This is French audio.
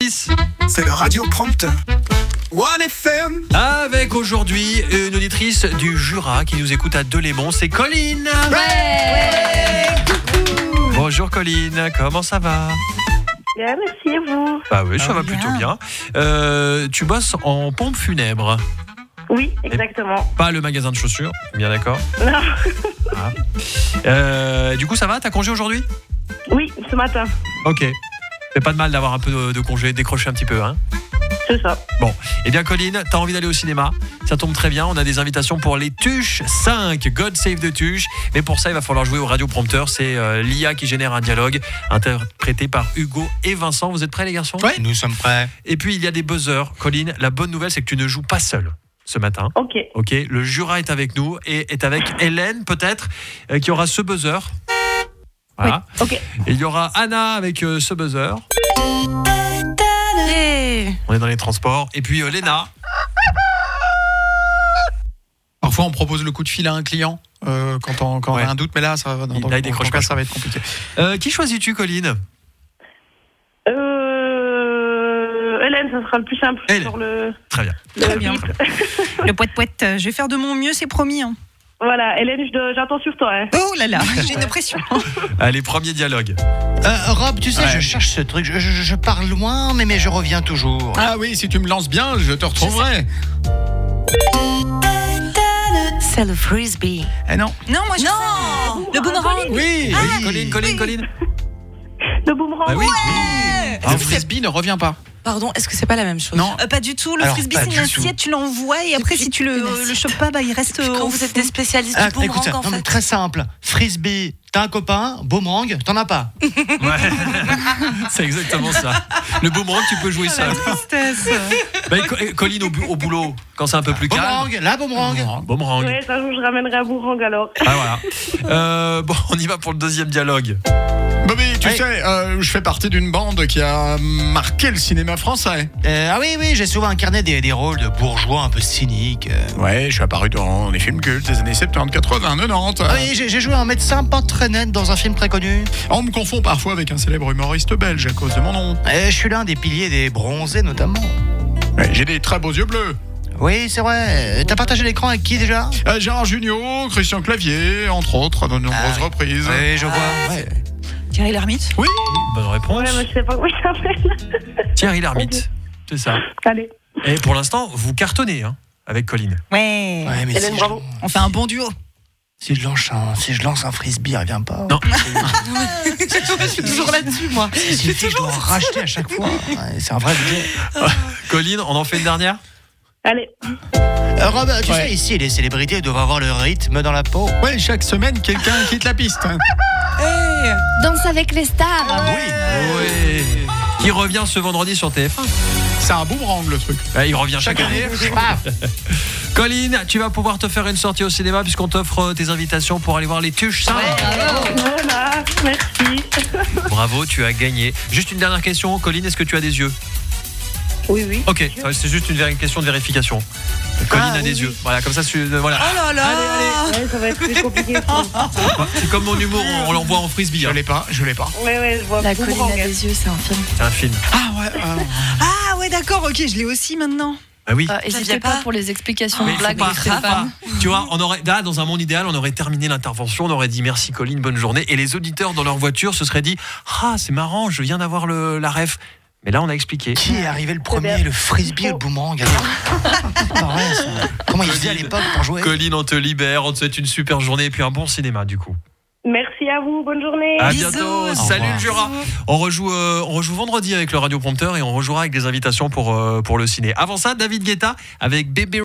8h10. C'est le radio prompteur. One FM. Avec aujourd'hui une auditrice du Jura qui nous écoute à Delémont, c'est Colline. Bonjour Colline, comment ça va? Bien, merci à vous. Bah oui, ça va plutôt bien. Tu bosses en pompe funèbre. Oui, exactement. Pas le magasin de chaussures, bien d'accord. Non. Du coup, ça va? T'as congé aujourd'hui? Oui, ce matin. Ok. C'est pas de mal d'avoir un peu de congé, décrocher un petit peu, hein? C'est ça. Bon, eh bien Colline, t'as envie d'aller au cinéma? Ça tombe très bien, on a des invitations pour les Tuches 5, God Save the Tuches. Mais pour ça, il va falloir jouer au radioprompteur. C'est l'IA qui génère un dialogue, interprété par Hugo et Vincent. Vous êtes prêts les garçons? Oui, nous sommes prêts. Et puis il y a des buzzers. Colline, la bonne nouvelle, c'est que tu ne joues pas seul ce matin. Ok. Ok, le Jura est avec nous et est avec Hélène peut-être, qui aura ce buzzer. Voilà. Oui. Ok. Et il y aura Anna avec ce buzzer. On est dans les transports. Et puis Léna. Parfois, on propose le coup de fil à un client quand on a un doute, mais là, ça va. Là, il décroche pas, ça va être compliqué. Qui choisis-tu, Colline? Hélène, ça sera le plus simple. Hélène. Sur le. Très bien. Très bien. Le poète-poète, je vais faire de mon mieux, c'est promis. Hein. Voilà, Hélène, j'attends sur toi. Hein. Oh là là, j'ai une pression. Allez, premier dialogue. Rob, tu sais, je cherche ce truc. Je pars loin, mais je reviens toujours. Ah oui, si tu me lances bien, je te retrouverai. C'est le frisbee. Eh non. Non, moi je sais. Le boomerang. Oui. Colline. Le boomerang. Bah oui. Le frisbee ne revient pas. Pardon, est-ce que c'est pas la même chose? Non. Pas du tout. Le Alors, frisbee, pas c'est du une tout. assiette, tu l'envoies et après, si tu le chopes pas, il reste. Quand vous êtes des spécialistes du boomerang, Écoute ça, en non, mais fait. très simple. Frisbee, t'as un copain, boomerang, t'en as pas. Ouais. C'est exactement ça. Le boomerang, tu peux jouer ça. Tristesse. Bah, Colline au boulot, quand c'est un peu plus calme. Boomerang, la boomerang. Boomerang. Ouais, ça jour, je ramènerai un boomerang alors. Ah voilà. Bon, on y va pour le deuxième dialogue. Bobby, tu Oui. sais, je fais partie d'une bande qui a marqué le cinéma français. Ah oui, j'ai souvent incarné des rôles de bourgeois un peu cyniques. Ouais, je suis apparu dans des films cultes des années 70, 80, 90. Ah oui, j'ai joué un médecin pas très net dans un film très connu. On me confond parfois avec un célèbre humoriste belge à cause de mon nom. Je suis l'un des piliers des bronzés, notamment. Ouais, j'ai des très beaux yeux bleus. Oui, c'est vrai. T'as partagé l'écran avec qui déjà? Gérard Jugnot, Christian Clavier, entre autres, à de nombreuses reprises. Oui, je vois. Ouais. Thierry Lhermitte. Oui. Bonne réponse. Ouais, mais je sais pas comment il s'appelle. Thierry Lhermitte. C'est ça. Allez. Et pour l'instant, vous cartonnez avec Colline. Ouais. Ouais, mais Hélène, bravo. On fait un bon duo. Si je lance un frisbee, il revient pas. Non. Je suis toujours là-dessus, moi. Si je dois en racheter à chaque fois. Ouais, c'est un vrai budget. Colline, on en fait une dernière? Allez. Rob, tu sais, ici, les célébrités doivent avoir le rythme dans la peau. Ouais, chaque semaine, quelqu'un quitte la piste. Danse avec les stars. Oui. Qui revient ce vendredi sur TF1. C'est un boomerang, le truc. Il revient chaque année. Colline, tu vas pouvoir te faire une sortie au cinéma puisqu'on t'offre tes invitations pour aller voir les Tuches 5. Voilà, merci. Bravo, tu as gagné. Juste une dernière question, Colline, est-ce que tu as des yeux? Oui. Ok, c'est juste une question de vérification. Colline a des yeux. Voilà, comme ça, voilà. Oh là là. Ouais, ça va être plus compliqué. C'est comme mon humour, on l'envoie en frisbee. Je l'ai pas. Ouais, je vois. La colline boomerang. a des yeux, c'est un film. C'est un film. Ah ouais, d'accord, ok, je l'ai aussi maintenant. Ah oui. N'hésitez pas pour les explications Mais de faut blagues pas, de faut pas. Stéphane. Tu vois, on aurait là, dans un monde idéal, on aurait terminé l'intervention, on aurait dit merci Colline, bonne journée, et les auditeurs dans leur voiture se seraient dit c'est marrant, je viens d'avoir la ref. Mais là, on a expliqué. Qui est arrivé le premier, le frisbee ou le boomerang? Comment ils faisaient à l'époque pour jouer? Colline, on te libère, on te souhaite une super journée et puis un bon cinéma du coup. Merci à vous, bonne journée. À Bisous. bientôt. Salut le Jura. On rejoue vendredi avec le radioprompteur et on rejouera avec des invitations pour le ciné. Avant ça, David Guetta avec Bébé